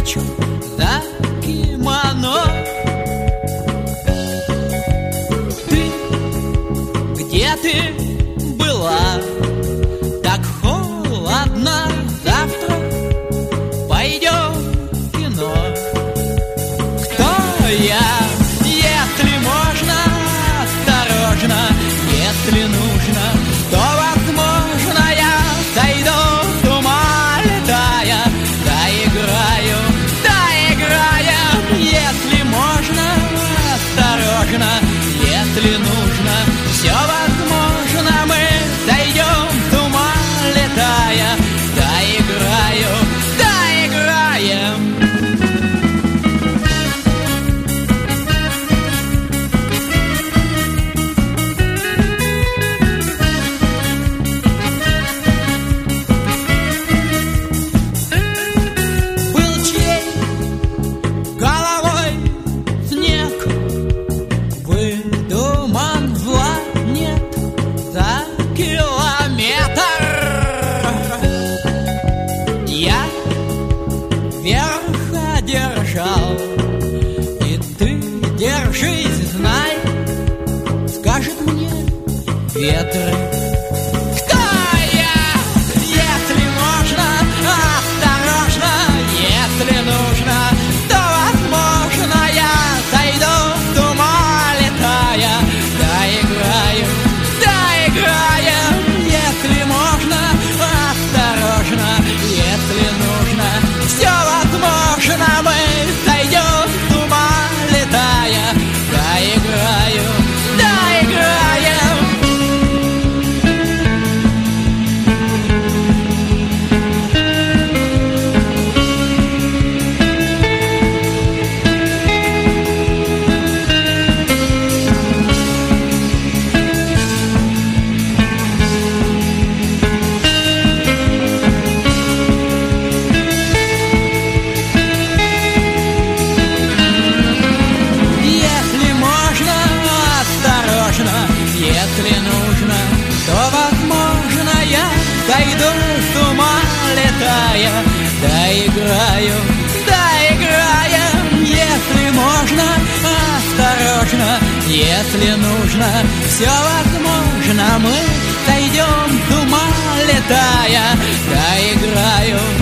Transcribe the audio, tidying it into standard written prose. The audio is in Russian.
хочу за кимоно. Где ты была? Так холодно. Завтра пойдем в кино. Кто я? Если можно, осторожно. Если нужно, то возможно я сойду с ума, летая. Доиграем, если можно, осторожно. Если нужно, все возможно, мы сойдем с ума, летая. Доиграем. Был чей головой снег, выдуман зла нет за километр. Я верх одержал, и ты держись, знай, скажет мне ветры. Кто я? Если можно, осторожно. Если нужно, то возможно я сойду с ума, летая. Доиграем. Если можно, осторожно. Если нужно, все возможно, мы сойдем с ума, летая. Доиграем. Если можно, осторожно. Если нужно, то возможно я сойду с ума, летая. Доиграем. Если можно, осторожно. Если нужно, все возможно, мы сойдем с ума, летая. Доиграем.